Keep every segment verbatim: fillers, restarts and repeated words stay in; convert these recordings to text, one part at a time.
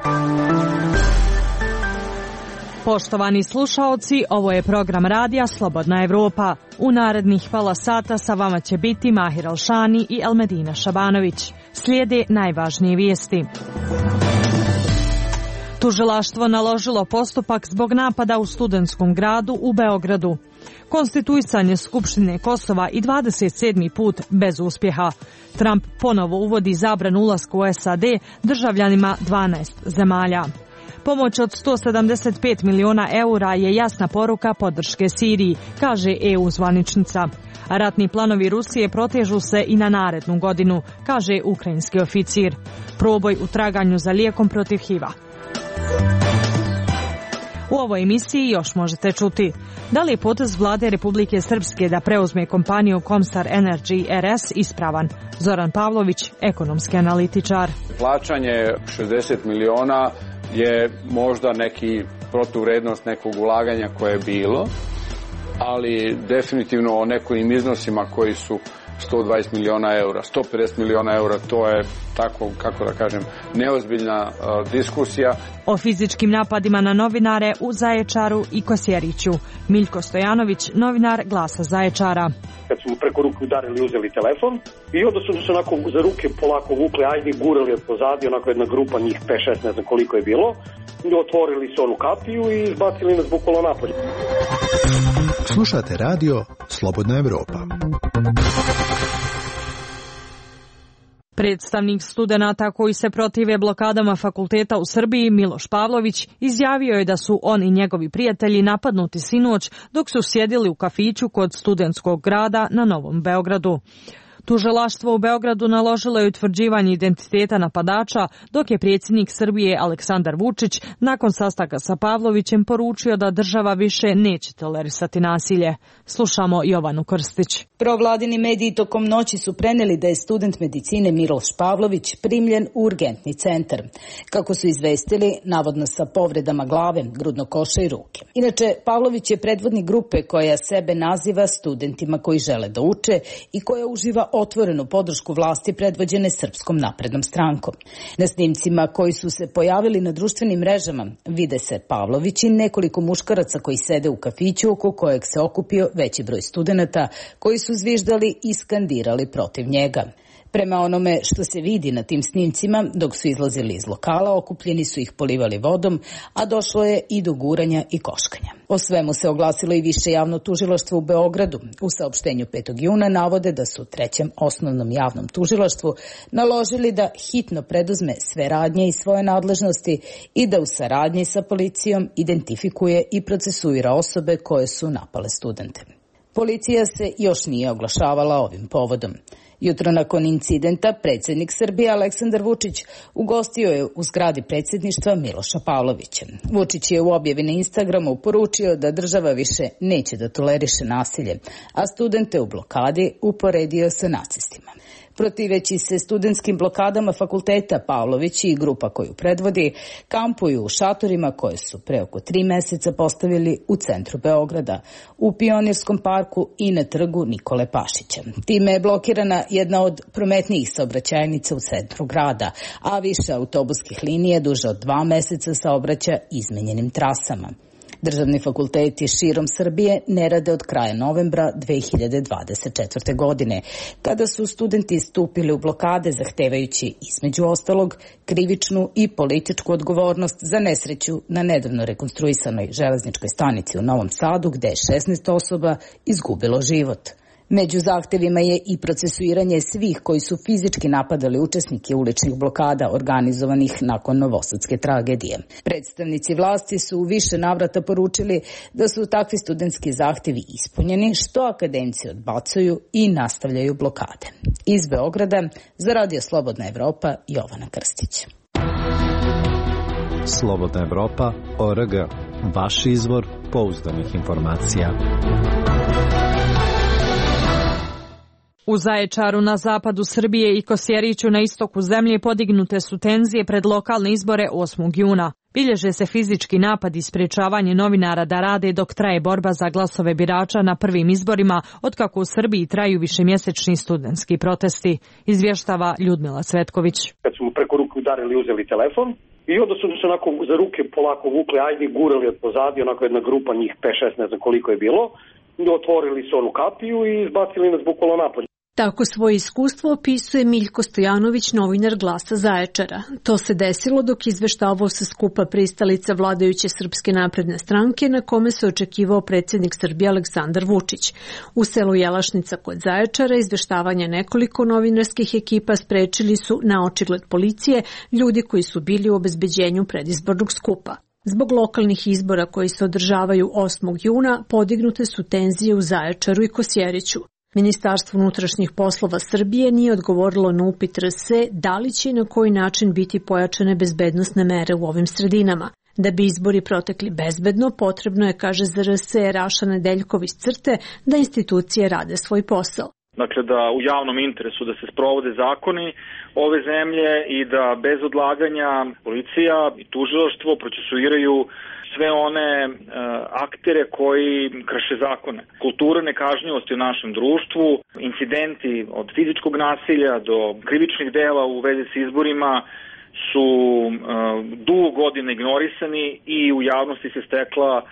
Poštovani slušaoci, ovo je program radija Slobodna Evropa. U narednih pola sata sa vama će biti Mahir Alšani i Elmedina Šabanović. Slijede najvažnije vijesti. Tužilaštvo naložilo postupak zbog napada u studentskom gradu u Beogradu. Konstituisanje Skupštine Kosova i dvadeset sedmi put bez uspjeha. Trump ponovo uvodi zabranu ulaska u S A D državljanima dvanaest zemalja. Pomoć od sto sedamdeset pet miliona eura je jasna poruka podrške Siriji, kaže E U zvaničnica. Ratni planovi Rusije protežu se i na narednu godinu, kaže ukrajinski oficir. Proboj u traganju za lijekom protiv H I V-a. U ovoj emisiji još možete čuti: da li je potez vlade Republike Srpske da preuzme kompaniju Comstar Energy R S ispravan? Zoran Pavlović, ekonomski analitičar. Plaćanje šezdeset miliona je možda neki protuvrednost nekog ulaganja koje je bilo, ali definitivno o nekim iznosima koji su sto dvadeset miliona eura, sto pedeset miliona eura, to je tako, kako da kažem, neozbiljna uh, diskusija. O fizičkim napadima na novinare u Zaječaru i Kosjeriću. Miljko Stojanović, novinar Glasa Zaječara. Kad su mu preko ruke udarili, uzeli telefon i onda su se onako za ruke polako vukli, ajde, gurali od pozadi, onako jedna grupa, njih pet šest, ne znam koliko je bilo, i otvorili su onu kapiju i izbacili nas bukvalno napolje. Slušate radio Slobodna Evropa. Predstavnik studenata koji se protive blokadama fakulteta u Srbiji, Miloš Pavlović, izjavio je da su on i njegovi prijatelji napadnuti sinoć dok su sjedili u kafiću kod studentskog grada na Novom Beogradu. Tužilaštvo u Beogradu naložilo je utvrđivanje identiteta napadača, dok je predsjednik Srbije Aleksandar Vučić nakon sastanka sa Pavlovićem poručio da država više neće tolerisati nasilje. Slušamo Jovanu Krstić. Provladini mediji tokom noći su preneli da je student medicine Miloš Pavlović primljen u urgentni centar. Kako su izvestili, navodno sa povredama glave, grudnog koša i ruke. Inače, Pavlović je predvodnik grupe koja sebe naziva studentima koji žele da uče i koja uživa otvorenu podršku vlasti predvođene Srpskom naprednom strankom. Na snimcima koji su se pojavili na društvenim mrežama vide se Pavlović i nekoliko muškaraca koji sede u kafiću oko kojeg se okupio veći broj studenata koji su zviždali i skandirali protiv njega. Prema onome što se vidi na tim snimcima, dok su izlazili iz lokala, okupljeni su ih polivali vodom, a došlo je i do guranja i koškanja. O svemu se oglasilo i Više javno tužilaštvo u Beogradu. U saopštenju petog juna navode da su Trećem osnovnom javnom tužilaštvu naložili da hitno preduzme sve radnje i svoje nadležnosti i da u saradnji sa policijom identifikuje i procesuira osobe koje su napale studente. Policija se još nije oglašavala ovim povodom. Jutro nakon incidenta predsjednik Srbije Aleksandar Vučić ugostio je u zgradi predsjedništva Miloša Pavlovića. Vučić je u objavi na Instagramu poručio da država više neće da toleriše nasilje, a studente u blokadi uporedio sa nacistima. Protiveći se studentskim blokadama fakulteta, Pavlović i grupa koju predvodi kampuju u šatorima koje su pre oko tri meseca postavili u centru Beograda, u Pionirskom parku i na trgu Nikole Pašića. Time je blokirana jedna od prometnijih saobraćajnica u centru grada, a više autobuskih linija duže od dva meseca saobraća izmenjenim trasama. Državni fakulteti širom Srbije ne rade od kraja novembra dve hiljade dvadeset četvrte. godine, kada su studenti stupili u blokade zahtevajući između ostalog krivičnu i političku odgovornost za nesreću na nedavno rekonstruisanoj železničkoj stanici u Novom Sadu, gde je šesnaest osoba izgubilo život. Među zahtevima je i procesuiranje svih koji su fizički napadali učesnike uličnih blokada organizovanih nakon novosadske tragedije. Predstavnici vlasti su u više navrata poručili da su takvi studentski zahtevi ispunjeni, što akademci odbacuju i nastavljaju blokade. Iz Beograda za Radio Slobodna Evropa, Jovana Krstić. Slobodna Evropa, O R G, vaš izvor pouzdanih informacija. U Zaječaru na zapadu Srbije i Kosjeriću na istoku zemlje podignute su tenzije pred lokalne izbore osmog juna. Bilježe se fizički napad i sprečavanje novinara da rade dok traje borba za glasove birača na prvim izborima, otkako u Srbiji traju višemjesečni studentski protesti, izvještava Ljudmila Cvetković. Kad su mu preko ruke udarili, uzeli telefon I onda su se onako za ruke polako vukli, ajde gurali od pozadi, onako jedna grupa njih, pet šest, ne znam koliko je bilo, otvorili su onu kapiju i izbacili nas bukvalno napolje. Tako svoje iskustvo opisuje Miljko Stojanović, novinar Glasa Zaječara. To se desilo dok izveštavao sa skupa pristalica vladajuće Srpske napredne stranke na kome se očekivao predsjednik Srbije Aleksandar Vučić. U selu Jelašnica kod Zaječara izveštavanje nekoliko novinarskih ekipa sprečili su na očigled policije ljudi koji su bili u obezbeđenju predizbornog skupa. Zbog lokalnih izbora koji se održavaju osmog juna podignute su tenzije u Zaječaru i Kosjeriću. Ministarstvo unutrašnjih poslova Srbije nije odgovorilo na upit R S da li će i na koji način biti pojačane bezbednosne mere u ovim sredinama. Da bi izbori protekli bezbedno, potrebno je, kaže za R S Raša Nedeljkov iz CRTE, da institucije rade svoj posao. Dakle, da u javnom interesu da se sprovode zakoni ove zemlje i da bez odlaganja policija i tužilaštvo procesuiraju sve one e, aktere koji krše zakone. Kultura nekažnjivosti u našem društvu, incidenti od fizičkog nasilja do krivičnih dela u vezi s izborima su e, dugo godina ignorisani i u javnosti se stekla e,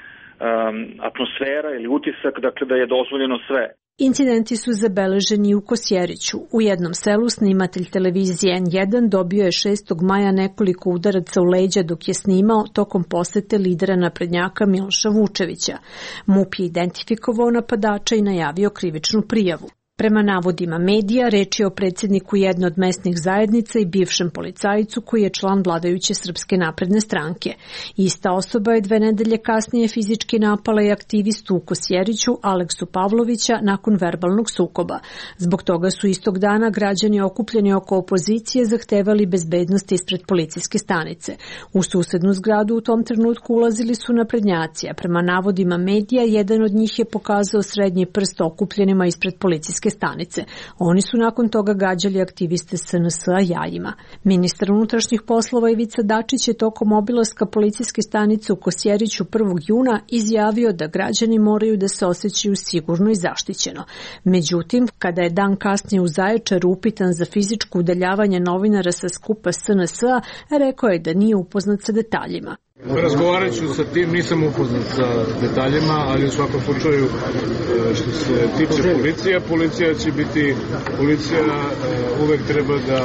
atmosfera ili utisak, dakle, da je dozvoljeno sve. Incidenti su zabeleženi u Kosjeriću. U jednom selu snimatelj televizije N jedan dobio je šestog maja nekoliko udaraca u leđa dok je snimao tokom posete lidera naprednjaka Miloša Vučevića. MUP je identifikovao napadača i najavio krivičnu prijavu. Prema navodima medija, reč je o predsjedniku jedne od mesnih zajednica i bivšem policajcu koji je član vladajuće Srpske napredne stranke. Ista osoba je dve nedelje kasnije fizički napala i aktivistu u Kosjeriću Aleksu Pavlovića nakon verbalnog sukoba. Zbog toga su istog dana građani okupljeni oko opozicije zahtevali bezbednost ispred policijske stanice. U susednu zgradu u tom trenutku ulazili su naprednjaci, a prema navodima medija jedan od njih je pokazao srednji prst okupljenima ispred policijske stanice. Oni su nakon toga gađali aktiviste S N S-a jajima. Ministar unutrašnjih poslova Ivica Dačić je tokom obilaska policijske stanice u Kosjeriću prvog juna izjavio da građani moraju da se osjećaju sigurno i zaštićeno. Međutim, kada je dan kasnije u Zaječaru upitan za fizičko udaljavanje novinara sa skupa S N S-a, rekao je da nije upoznat sa detaljima. Razgovarat ću sa tim, nisam upoznat sa detaljima, ali u svakom slučaju što se tiče policija, policija će biti, policija uvek treba da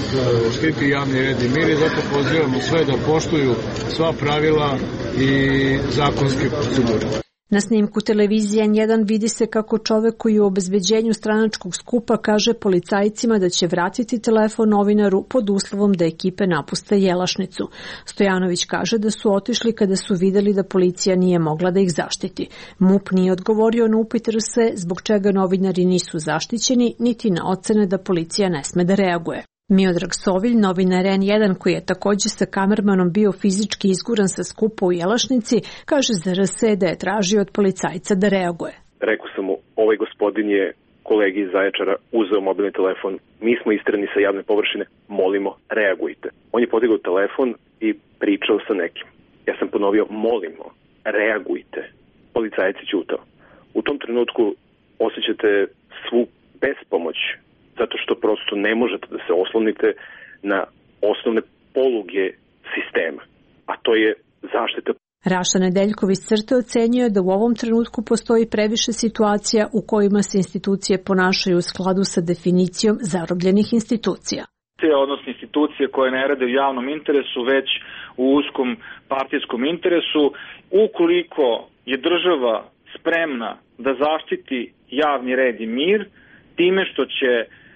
štiti javni red i mir i zato pozivamo sve da poštuju sva pravila i zakonske procedure. Na snimku televizije N jedan vidi se kako čovek koji u obezbeđenju stranačkog skupa kaže policajcima da će vratiti telefon novinaru pod uslovom da ekipe napuste Jelašnicu. Stojanović kaže da su otišli kada su videli da policija nije mogla da ih zaštiti. MUP nije odgovorio na upit R S zbog čega novinari nisu zaštićeni, niti na ocene da policija ne sme da reaguje. Miodrag Sovilj, novinar N jedan koji je također sa kamermanom bio fizički izguran sa skupa u Jelašnici, kaže za R S da je tražio od policajca da reaguje. Rekao sam mu, ovaj gospodin je kolegi iz Zaječara uzeo mobilni telefon, mi smo istrani sa javne površine, molimo, reagujte. On je podigao telefon i pričao sa nekim. Ja sam ponovio, molimo, reagujte. Policajac je ćutao. U tom trenutku osjećate svu bespomoć, zato što prosto ne možete da se oslonite na osnovne poluge sistema, a to je zaštita. Raša Nedeljkov iz CRTE ocenjuje da u ovom trenutku postoji previše situacija u kojima se institucije ponašaju u skladu sa definicijom zarobljenih institucija. Odnosno institucije koje ne rade u javnom interesu, već u uskom partijskom interesu, ukoliko je država spremna da zaštiti javni red i mir, time što će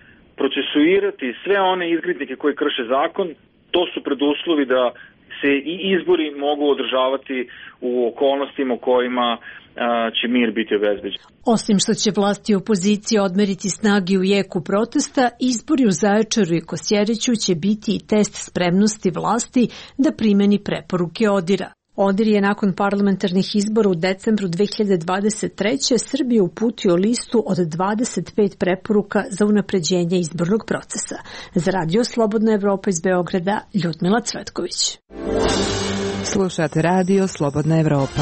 procesuirati sve one izgrednike koji krše zakon, to su preduslovi da se i izbori mogu održavati u okolnostima u kojima a, će mir biti obezbeđen. Osim što će vlasti i opozicija odmeriti snagi u jeku protesta, izbori u Zaječaru i Kosjeriću će biti i test spremnosti vlasti da primeni preporuke ODIR-a. ODIR je nakon parlamentarnih izbora u decembru dve hiljade dvadeset treće. Srbiji uputio listu od dvadeset pet preporuka za unapređenje izbornog procesa. Za Radio Slobodna Evropa iz Beograda, Ljudmila Cvetković. Slušate Radio Slobodna Evropa.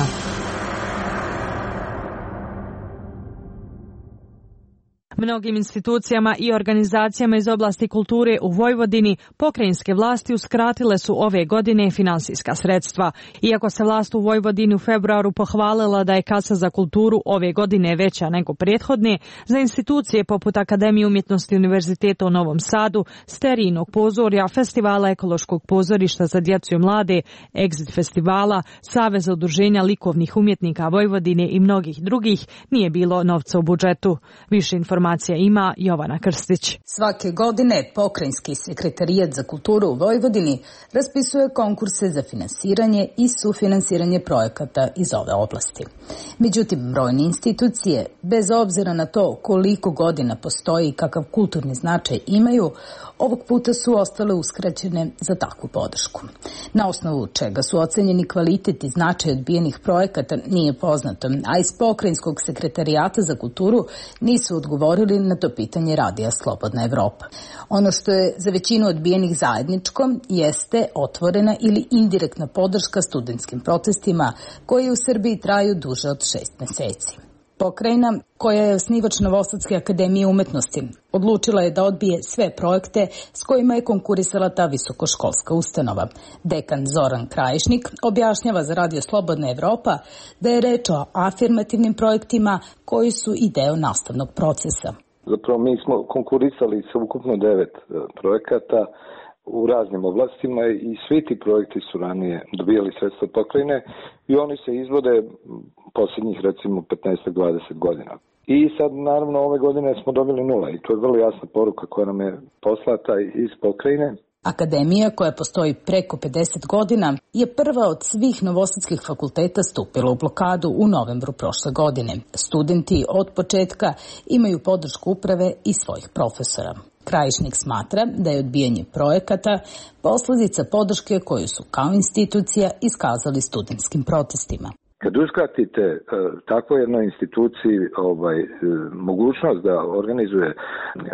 Mnogim institucijama i organizacijama iz oblasti kulture u Vojvodini pokrajinske vlasti uskratile su ove godine finansijska sredstva. Iako se vlast u Vojvodini u februaru pohvalila da je kasa za kulturu ove godine veća nego prethodne, za institucije poput Akademije umjetnosti Univerziteta u Novom Sadu, Sterijinog pozorja, Festivala ekološkog pozorišta za djecu i mlade, Exit festivala, Saveza udruženja likovnih umjetnika Vojvodine i mnogih drugih, nije bilo novca u budžetu. Više informacija ima Jovana Krstić. Svake godine Pokrajinski sekretarijat za kulturu u Vojvodini raspisuje konkurse za finansiranje i sufinansiranje projekata iz ove oblasti. Međutim, brojne institucije, bez obzira na to koliko godina postoji i kakav kulturni značaj imaju, ovog puta su ostale uskraćene za takvu podršku. Na osnovu čega su ocenjeni kvalitet i značaj odbijenih projekata nije poznato, a iz Pokrajinskog sekretarijata za kulturu nisu odgovorili na to pitanje radija Slobodna Evropa. Ono što je za većinu odbijenih zajedničko jeste otvorena ili indirektna podrška studentskim protestima koji u Srbiji traju duže od šest meseci. Pokrajina, koja je osnivač Novosadske akademije umetnosti, odlučila je da odbije sve projekte s kojima je konkurisala ta visokoškolska ustanova. Dekan Zoran Krajišnik objašnjava za radio Slobodna Evropa da je reč o afirmativnim projektima koji su i deo nastavnog procesa. Zapravo mi smo konkurisali sa ukupno devet projekata u raznim oblastima i svi ti projekti su ranije dobijali sredstva pokrajine i oni se izvode posljednjih recimo petnaest do dvadeset godina. I sad naravno ove godine smo dobili nula i to je vrlo jasna poruka koja nam je poslata iz pokrajine. Akademija, koja postoji preko pedeset godina, je prva od svih novosadskih fakulteta stupila u blokadu u novembru prošle godine. Studenti od početka imaju podršku uprave i svojih profesora. Krajišnik smatra da je odbijanje projekata posljedica podrške koju su kao institucija iskazali studentskim protestima. Kad uskratite e, takvoj jednoj instituciji ovaj, e, mogućnost da organizuje e,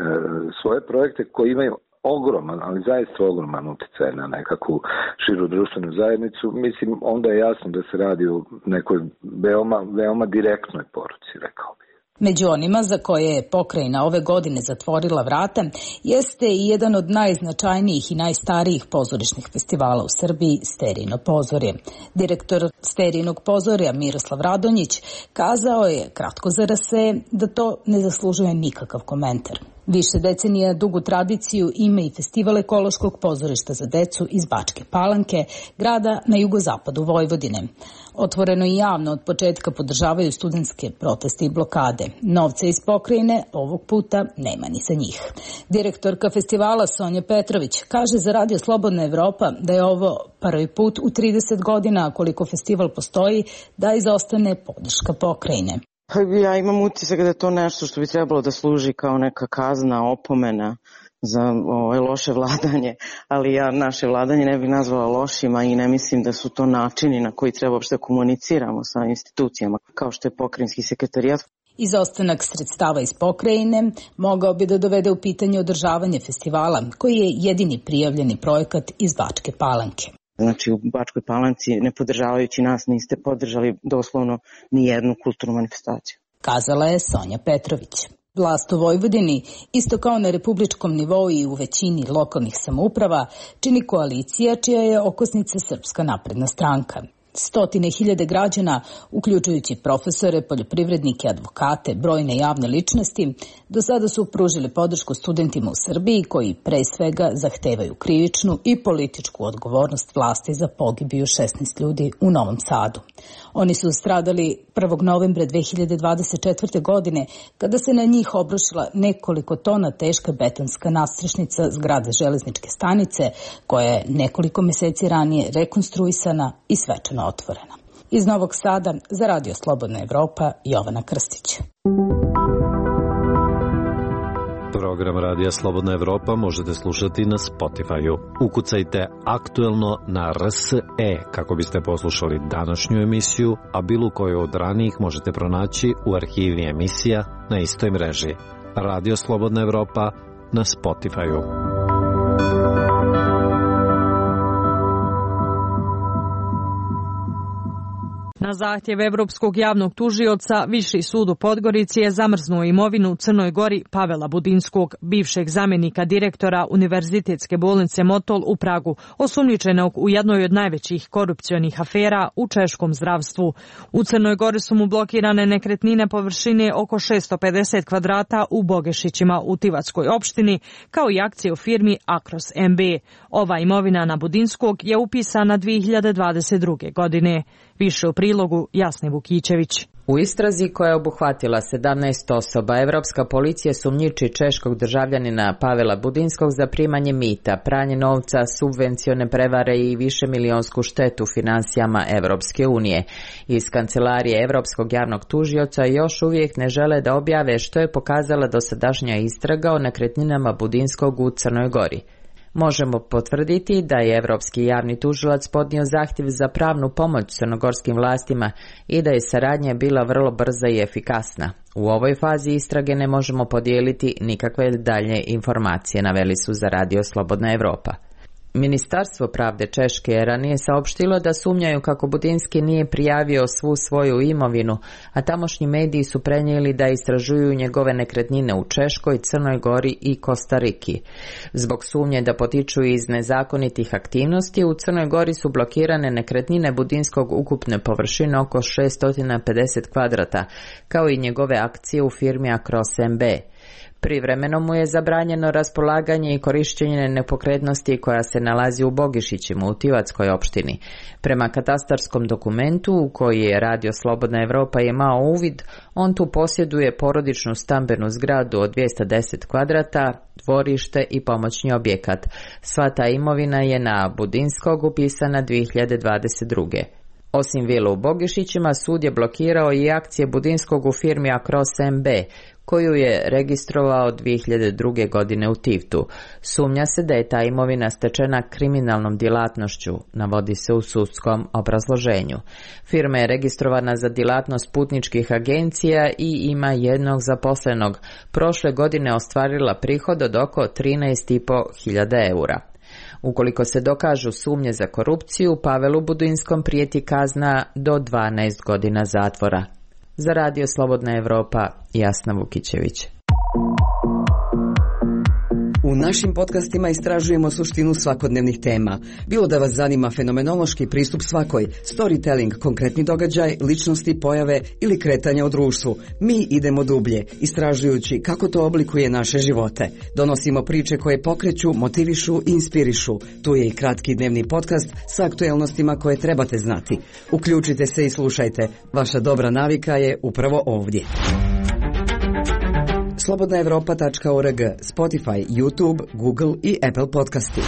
svoje projekte koji imaju ogroman, ali zaista ogroman utjecaj na nekakvu širu društvenu zajednicu, mislim, onda je jasno da se radi o nekoj veoma, veoma direktnoj poruci, rekao bih. Među onima za koje je pokrajina ove godine zatvorila vrata jeste i jedan od najznačajnijih i najstarijih pozorišnih festivala u Srbiji, Sterijino pozorje. Direktor Sterijinog pozorja Miroslav Radonjić kazao je, kratko za rase, da to ne zaslužuje nikakav komentar. Više decenija dugu tradiciju ima i Festival ekološkog pozorišta za decu iz Bačke Palanke, grada na jugozapadu Vojvodine. Otvoreno i javno od početka podržavaju studentske proteste i blokade. Novca iz pokrajine ovog puta nema ni za njih. Direktorka festivala Sonja Petrović kaže za radio Slobodna Evropa da je ovo prvi put u trideset godina koliko festival postoji da izostane podrška pokrajine. Ja imam utisak da je to nešto što bi trebalo da služi kao neka kazna, opomena za ovaj, loše vladanje, ali ja naše vladanje ne bih nazvala lošima i ne mislim da su to načini na koji treba uopšte komuniciramo sa institucijama, kao što je pokrajinski sekretarijat. Izostanak sredstava iz pokrajine mogao bi da dovede u pitanje održavanje festivala, koji je jedini prijavljeni projekat iz Bačke Palanke. Znači u Bačkoj Palanci, ne podržavajući nas, niste podržali doslovno ni jednu kulturnu manifestaciju. Kazala je Sonja Petrović. Vlast u Vojvodini, isto kao na republičkom nivou i u većini lokalnih samouprava, čini koalicija čija je okosnica Srpska napredna stranka. Stotine hiljade građana, uključujući profesore, poljoprivrednike, advokate, brojne javne ličnosti, do sada su pružili podršku studentima u Srbiji koji pre svega zahtevaju krivičnu i političku odgovornost vlasti za pogibiju šesnaest ljudi u Novom Sadu. Oni su stradali prvog novembra dve hiljade dvadeset četvrte. godine kada se na njih obrušila nekoliko tona teška betonska nadstrešnica zgrade železničke stanice koja je nekoliko meseci ranije rekonstruisana i svečano otvorena. Iz Novog Sada za radio Slobodna Evropa, Jovana Krstić. Program Radija Slobodna Evropa možete slušati na Spotify-u. Ukucajte aktuelno na R S E kako biste poslušali današnju emisiju, a bilo koju od ranijih možete pronaći u arhivi emisija na istoj mreži. Radio Slobodna Evropa na Spotify-u. Na zahtjev Evropskog javnog tužioca, Viši sud u Podgorici je zamrznuo imovinu u Crnoj Gori Pavela Budinskog, bivšeg zamjenika direktora Univerzitetske bolnice Motol u Pragu, osumnjičenog u jednoj od najvećih korupcionih afera u češkom zdravstvu. U Crnoj Gori su mu blokirane nekretnine površine oko šesto pedeset kvadrata u Bogešićima u Tivatskoj opštini, kao i akcije u firmi Akros M B. Ova imovina na Budinskog je upisana dvije hiljade dvadeset druge. godine. Više u prilogu Jasne Vukićević. U istrazi koja je obuhvatila sedamnaest osoba, Evropska policija sumnjiči češkog državljanina Pavela Budinskog za primanje mita, pranje novca, subvencione prevare i višemilijonsku štetu finansijama Evropske unije. Iz kancelarije Evropskog javnog tužioca još uvijek ne žele da objave što je pokazala dosadašnja istraga o nekretninama Budinskog u Crnoj Gori. Možemo potvrditi da je Evropski javni tužilac podnio zahtjev za pravnu pomoć crnogorskim vlastima i da je saradnja bila vrlo brza i efikasna. U ovoj fazi istrage ne možemo podijeliti nikakve dalje informacije, naveli su za Radio Slobodna Evropa. Ministarstvo pravde Češke je ranije saopštilo da sumnjaju kako Budinski nije prijavio svu svoju imovinu, a tamošnji mediji su prenijeli da istražuju njegove nekretnine u Češkoj, Crnoj Gori i Kostariki. Zbog sumnje da potiču iz nezakonitih aktivnosti, u Crnoj Gori su blokirane nekretnine Budinskog ukupne površine oko šesto pedeset kvadrata, kao i njegove akcije u firmi Akros M B. Privremeno mu je zabranjeno raspolaganje i korištenje nepokretnosti koja se nalazi u Bogišićima u Tivatskoj opštini. Prema katastarskom dokumentu u koji je Radio Slobodna Evropa imao uvid, on tu posjeduje porodičnu stambenu zgradu od dvjesto deset kvadrata, dvorište i pomoćni objekat. Sva ta imovina je na Budinskog upisana dvije hiljade dvadeset druge. Osim vile u Bogišićima, sud je blokirao i akcije Budinskog u firmi Akros M B, koju je registrovao dvije hiljade druge. godine u Tivtu. Sumnja se da je ta imovina stečena kriminalnom djelatnošću, navodi se u sudskom obrazloženju. Firma je registrovana za djelatnost putničkih agencija i ima jednog zaposlenog. Prošle godine ostvarila prihod od oko trinaest i po hiljada eura. Ukoliko se dokažu sumnje za korupciju, Pavelu Budinskom prijeti kazna do dvanaest godina zatvora. Za Radio Slobodna Evropa, Jasna Vukićević. U našim podcastima istražujemo suštinu svakodnevnih tema. Bilo da vas zanima fenomenološki pristup svakoj, storytelling, konkretni događaj, ličnosti, pojave ili kretanja u društvu, mi idemo dublje, istražujući kako to oblikuje naše živote. Donosimo priče koje pokreću, motivišu i inspirišu. Tu je i kratki dnevni podcast sa aktuelnostima koje trebate znati. Uključite se i slušajte. Vaša dobra navika je upravo ovdje. slobodna evropa tačka org, Spotify, YouTube, Google i Apple podcasti.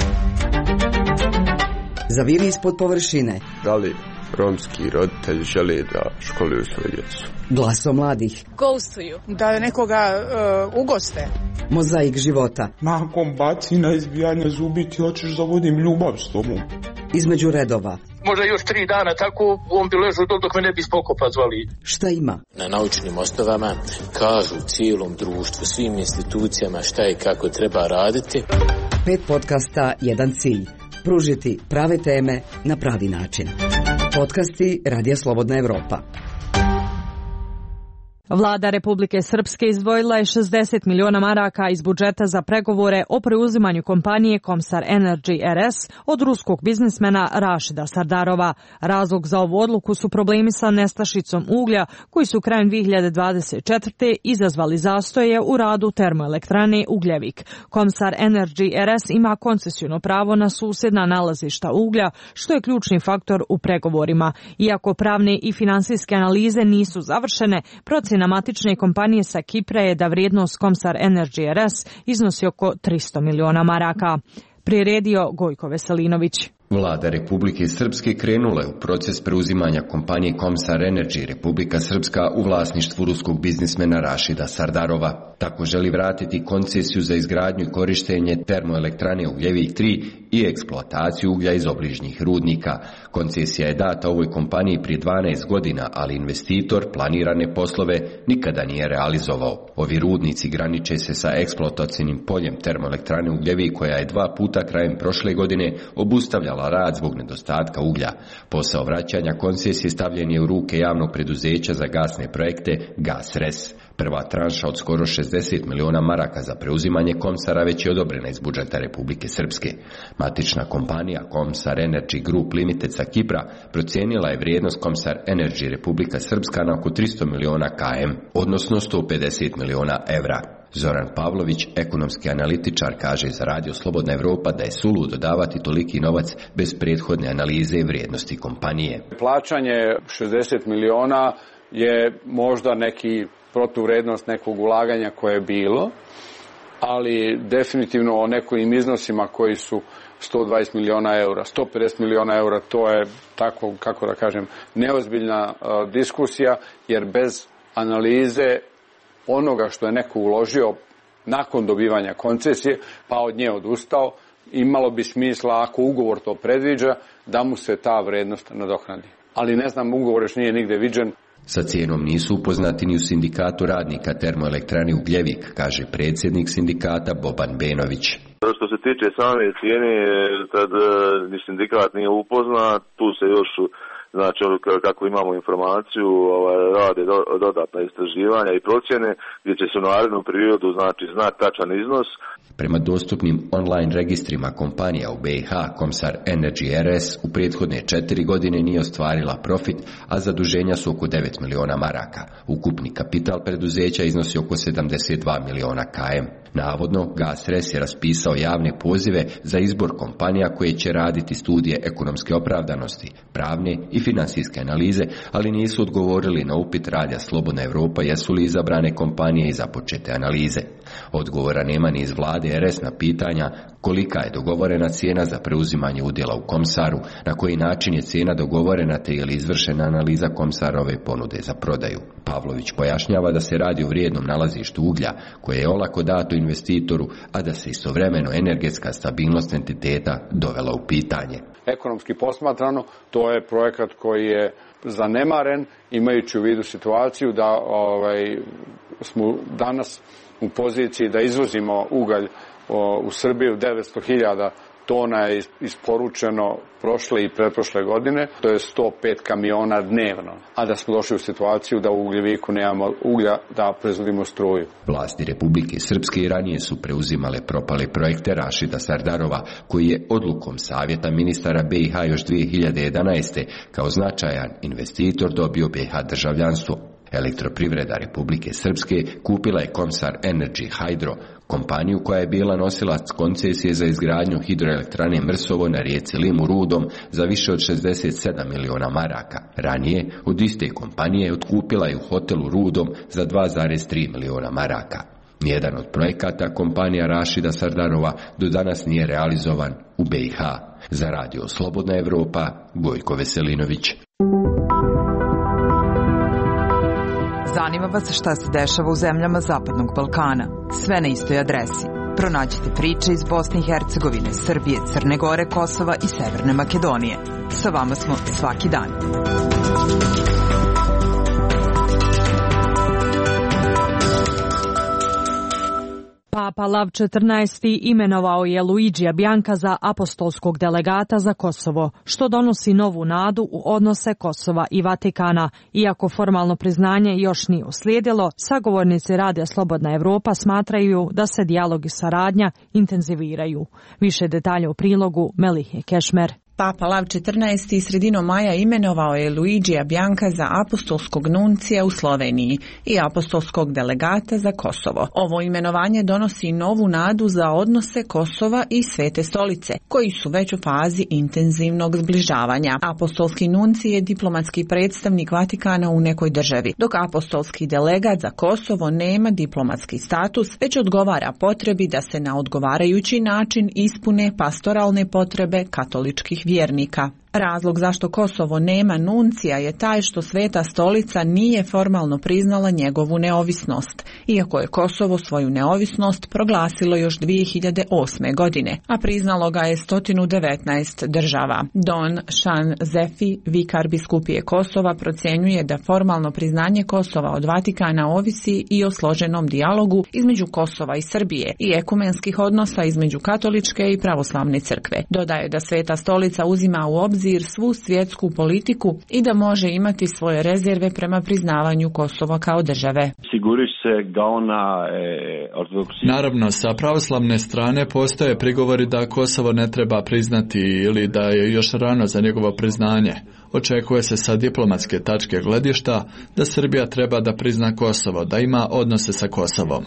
Zaviri ispod površine. Da li romski roditelji žele da školuju svoju djecu? Glaso mladih. Ghostuju. Da nekoga uh, ugoste. Mozaik života. Nakon bacina, izbijanja zubi ti hoćeš da vodim ljubav s tobom. Između redova. Možda još tri dana tako on bi ležao dok me ne bi spokopa zvali. Šta ima? Na naučnim osnovama kažu cijelom društvu, svim institucijama šta i kako treba raditi. Pet podcasta, jedan cilj. Pružiti prave teme na pravi način. Podcasti Radija Slobodna Evropa. Vlada Republike Srpske izdvojila je šezdeset miliona maraka iz budžeta za pregovore o preuzimanju kompanije Komsar Energy R S od ruskog biznismena Rašida Sardarova. Razlog za ovu odluku su problemi sa nestašicom uglja koji su krajem dvije hiljade dvadeset četvrte. izazvali zastoje u radu termoelektrane Ugljevik. Komsar Energy R S ima koncesijno pravo na susjedna nalazišta uglja, što je ključni faktor u pregovorima. Iako pravne i finansijske analize nisu završene, procjena matične kompanije sa Kipra je da vrijednost Komsar Energy R S iznosi oko tristo miliona maraka. Priredio Gojko Veselinović. Vlada Republike Srpske krenula je u proces preuzimanja kompanije Komsar Energy Republika Srpska u vlasništvu ruskog biznismena Rašida Sardarova. Tako želi vratiti koncesiju za izgradnju i korištenje termoelektrane Ugljevik tri i eksploataciju uglja iz obližnjih rudnika. Koncesija je data ovoj kompaniji prije dvanaest godina, ali investitor planirane poslove nikada nije realizovao. Ovi rudnici graniče se sa eksploatacijnim poljem termoelektrane Ugljevik koja je dva puta krajem prošle godine obustavljala obustavila rad zbog nedostatka uglja. Posao vraćanja koncesije stavljen je u ruke javnog preduzeća za gasne projekte GasRes. Prva tranša od skoro šezdeset miliona maraka za preuzimanje Komsara već je odobrena iz budžeta Republike Srpske. Matična kompanija Komsar Energy Group Limited sa Kipra procijenila je vrijednost Komsar Energy Republika Srpska na oko tristo miliona km, odnosno sto pedeset miliona evra. Zoran Pavlović, ekonomski analitičar, kaže za Radio Slobodna Evropa da je suludo davati toliki novac bez prethodne analize vrijednosti kompanije. Plaćanje šezdeset miliona je možda neki protuvrednost nekog ulaganja koje je bilo, ali definitivno o nekim iznosima koji su sto dvadeset miliona eura, sto pedeset miliona eura, to je tako, kako da kažem, neozbiljna uh, diskusija, jer bez analize onoga što je neko uložio nakon dobivanja koncesije, pa od nje odustao, imalo bi smisla, ako ugovor to predviđa, da mu se ta vrednost nadoknadi. Ali ne znam, ugovor još nije nigde viđen. Sa cijenom nisu upoznati ni u sindikatu radnika termoelektrani Ugljevik, kaže predsjednik sindikata Boban Benović. Što se tiče same cijene, tad ni sindikat nije upoznat, tu se još, znači kako imamo informaciju, rade dodatna istraživanja i procjene gdje će se u narednom periodu znači znati tačan iznos. Prema dostupnim online registrima kompanija u B i H, Komsar Energy R S u prethodne četiri godine nije ostvarila profit, a zaduženja su oko devet miliona maraka. Ukupni kapital preduzeća iznosi oko sedamdeset dva miliona km. Navodno, GasRes je raspisao javne pozive za izbor kompanija koje će raditi studije ekonomske opravdanosti, pravne i finansijske analize, ali nisu odgovorili na upit Radija Slobodna Evropa jesu li izabrane kompanije i započete analize. Odgovora nema ni iz vlade R S na pitanja kolika je dogovorena cijena za preuzimanje udjela u Komsaru, na koji način je cijena dogovorena te je li izvršena analiza Komsarove ponude za prodaju. Pavlović pojašnjava da se radi o vrijednom nalazištu uglja koje je olako dato investitoru, a da se istovremeno energetska stabilnost entiteta dovela u pitanje. Ekonomski posmatrano, to je projekat koji je zanemaren, imajući u vidu situaciju da ovaj, smo danas u poziciji da izvozimo ugalj o, u Srbiju. Devetsto hiljada tona je isporučeno prošle i pretprošle godine, to je sto pet kamiona dnevno, a da smo došli u situaciju da u Ugljeviku nemamo uglja da proizvodimo struju. Vlasti Republike Srpske i ranije su preuzimale propale projekte Rašida Sardarova, koji je odlukom Savjeta ministara B i H još dvije hiljade jedanaeste kao značajan investitor dobio B i H državljanstvo. Elektroprivreda Republike Srpske kupila je Komsar Energy Hydro, kompaniju koja je bila nosilac koncesije za izgradnju hidroelektrane Mrsovo na rijeci Limu Rudom za više od šezdeset sedam miliona maraka. Ranije od iste kompanije otkupila je u hotelu Rudom za dva zarez tri miliona maraka. Nijedan od projekata kompanija Rašida Sardarova do danas nije realizovan u B i H. Za Radio Slobodna Evropa, Gojko Veselinović. Zanima vas šta se dešava u zemljama Zapadnog Balkana. Sve na istoj adresi. Pronađite priče iz Bosne i Hercegovine, Srbije, Crne Gore, Kosova i Severne Makedonije. Sa vama smo svaki dan. Papa Lav četrnaesti imenovao je Luigija Bianca za apostolskog delegata za Kosovo, što donosi novu nadu u odnose Kosova i Vatikana. Iako formalno priznanje još nije uslijedilo, sagovornici Radija Slobodna Evropa smatraju da se dijalog i saradnja intenziviraju. Više detalja u prilogu Melihe Kešmer. Papa Lav četrnaesti sredinom maja imenovao je Luigija Bianca za apostolskog nuncija u Sloveniji i apostolskog delegata za Kosovo. Ovo imenovanje donosi novu nadu za odnose Kosova i Svete stolice, koji su već u fazi intenzivnog zbližavanja. Apostolski nunci je diplomatski predstavnik Vatikana u nekoj državi, dok apostolski delegat za Kosovo nema diplomatski status, već odgovara potrebi da se na odgovarajući način ispune pastoralne potrebe katoličkih vjernika. Razlog zašto Kosovo nema nuncija je taj što Sveta stolica nije formalno priznala njegovu neovisnost, iako je Kosovo svoju neovisnost proglasilo još dvije hiljade osme. godine, a priznalo ga je sto devetnaest država. Don Shan Zefi, vikar biskupije Kosova, procjenjuje da formalno priznanje Kosova od Vatikana ovisi i o složenom dijalogu između Kosova i Srbije i ekumenskih odnosa između katoličke i pravoslavne crkve. Dodaje da Sveta stolica uzima u obzir svu svjetsku politiku i da može imati svoje rezerve prema priznavanju Kosova kao države. Naravno, sa pravoslavne strane postoje prigovori da Kosovo ne treba priznati ili da je još rano za njegovo priznanje. Očekuje se sa diplomatske tačke gledišta da Srbija treba da prizna Kosovo, da ima odnose sa Kosovom.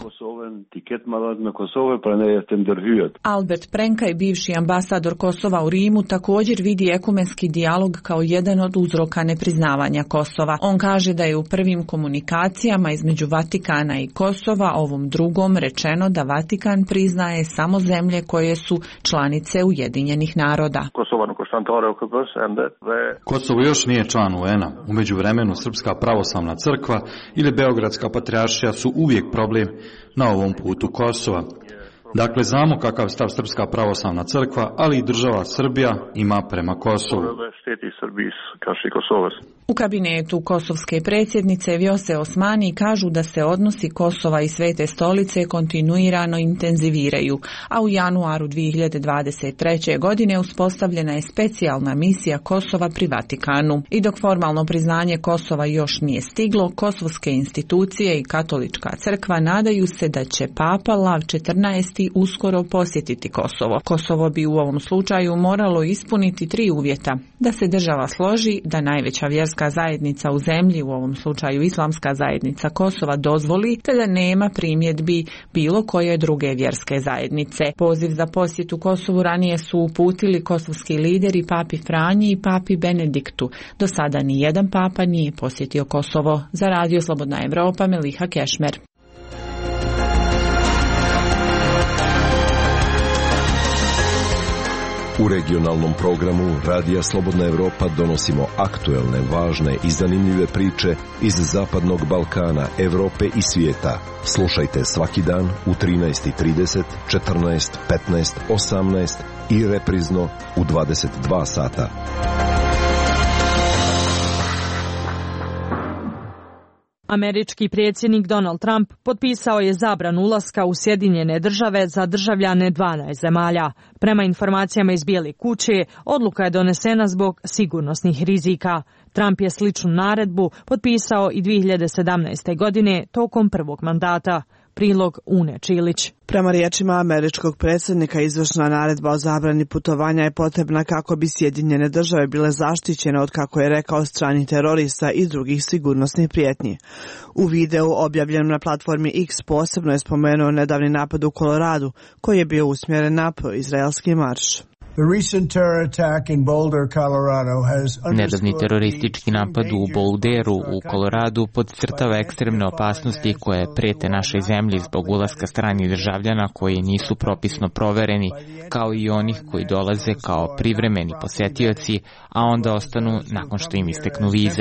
Albert Prenka, bivši ambasador Kosova u Rimu, također vidi ekumenski dijalog kao jedan od uzroka nepriznavanja Kosova. On kaže da je u prvim komunikacijama između Vatikana i Kosova ovom drugom rečeno da Vatikan priznaje samo zemlje koje su članice Ujedinjenih naroda. Kosovo još nije član U N A. U međuvremenu Srpska pravoslavna crkva ili Beogradska patrijaršija su uvijek problem na ovom putu Kosova. Dakle, znamo kakav stav Srpska pravoslavna crkva, ali i država Srbija ima prema Kosovu. U kabinetu kosovske predsjednice Vjose Osmani kažu da se odnosi Kosova i Svete stolice kontinuirano intenziviraju, a u januaru dvije hiljade dvadeset treće. godine uspostavljena je specijalna misija Kosova pri Vatikanu. I dok formalno priznanje Kosova još nije stiglo, kosovske institucije i katolička crkva nadaju se da će Papa Lav četrnaesti. uskoro posjetiti Kosovo. Kosovo bi u ovom slučaju moralo ispuniti tri uvjeta: da se država složi, da najveća vjerska zajednica u zemlji, u ovom slučaju Islamska zajednica Kosova, dozvoli, te da nema primjedbi bilo koje druge vjerske zajednice. Poziv za posjetu Kosovu ranije su uputili kosovski lideri Papi Franji i Papi Benediktu. Do sada ni jedan papa nije posjetio Kosovo. Za Radio Slobodna Evropa, Meliha Kešmer. U regionalnom programu Radija Slobodna Evropa donosimo aktuelne, važne i zanimljive priče iz Zapadnog Balkana, Evrope i svijeta. Slušajte svaki dan u trinaest i trideset, četrnaest, petnaest, osamnaest i reprizno u dvadeset dva sata. Američki predsjednik Donald Trump potpisao je zabranu ulaska u Sjedinjene države za državljane dvanaest zemalja. Prema informacijama iz Bijele kuće, odluka je donesena zbog sigurnosnih rizika. Trump je sličnu naredbu potpisao i dvije hiljade sedamnaeste. godine tokom prvog mandata. Prilog Une Čilić. Prema riječima američkog predsjednika, izvršna naredba o zabrani putovanja je potrebna kako bi Sjedinjene države bile zaštićene od, kako je rekao, stranih terorista i drugih sigurnosnih prijetnji. U videu objavljenom na platformi X posebno je spomenuo nedavni napad u Koloradu, koji je bio usmjeren na pro-izraelski marš. Nedavni teroristički napad u Boulderu u Koloradu podcrtava ekstremne opasnosti koje prete našoj zemlji zbog ulaska stranih državljana koji nisu propisno provereni, kao i onih koji dolaze kao privremeni posjetioci, a onda ostanu nakon što im isteknu vize.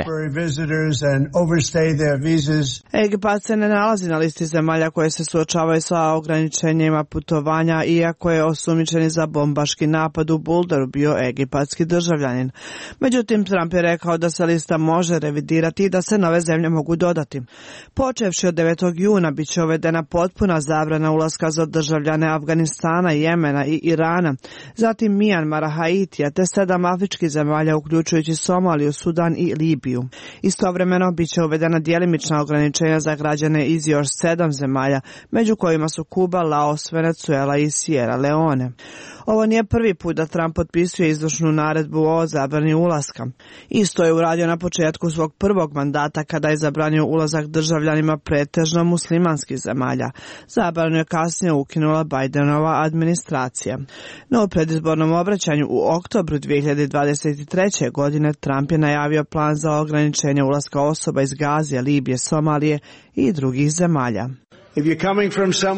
Egipat se ne nalazi na listi zemalja koje se suočavaju sa ograničenjima putovanja, iako je osumnjičeni za bombaški napad u Boulderu bio egipatski državljanin. Međutim, Trump je rekao da se lista može revidirati i da se nove zemlje mogu dodati. Počevši od devetog juna bit će uvedena potpuna zabrana ulaska za državljane Afganistana, Jemena i Irana, zatim Mijanmara, Haitija te sedam afričkih zemalja uključujući Somaliju, Sudan i Libiju. Istovremeno bit će uvedena djelimična ograničenja za građane iz još sedam zemalja, među kojima su Kuba, Laos, Venezuela i Sierra Leone. Ovo nije prvi put da Trump potpisuje izvršnu naredbu o zabrani ulaska. Isto je uradio na početku svog prvog mandata kada je zabranio ulazak državljanima pretežno muslimanskih zemalja. Zabranu je kasnije ukinula Bidenova administracija. No u predizbornom obraćanju u oktobru dvije hiljade dvadeset treće. godine Trump je najavio plan za ograničenje ulaska osoba iz Gazije, Libije, Somalije i drugih zemalja.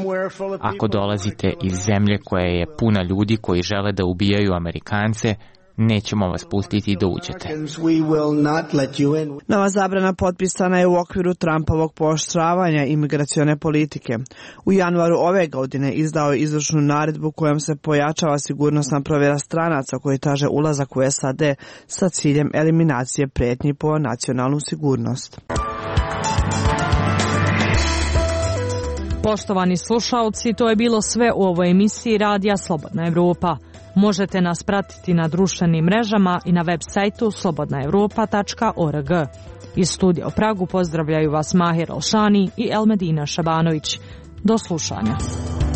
Ako dolazite iz zemlje koja je puna ljudi koji žele da ubijaju Amerikance, nećemo vas pustiti da uđete. Nova zabrana potpisana je u okviru Trumpovog pooštravanja imigracione politike. U januaru ove godine izdao je izvršnu naredbu kojom se pojačava sigurnosna provjera stranaca koji traže ulazak u S A D sa ciljem eliminacije pretnji po nacionalnu sigurnost. Poštovani slušaoci, to je bilo sve u ovoj emisiji Radija Slobodna Evropa. Možete nas pratiti na društvenim mrežama i na web sajtu slobodna evropa tačka org. Iz studija u Pragu pozdravljaju vas Mahir Alšani i Elmedina Šabanović. Do slušanja.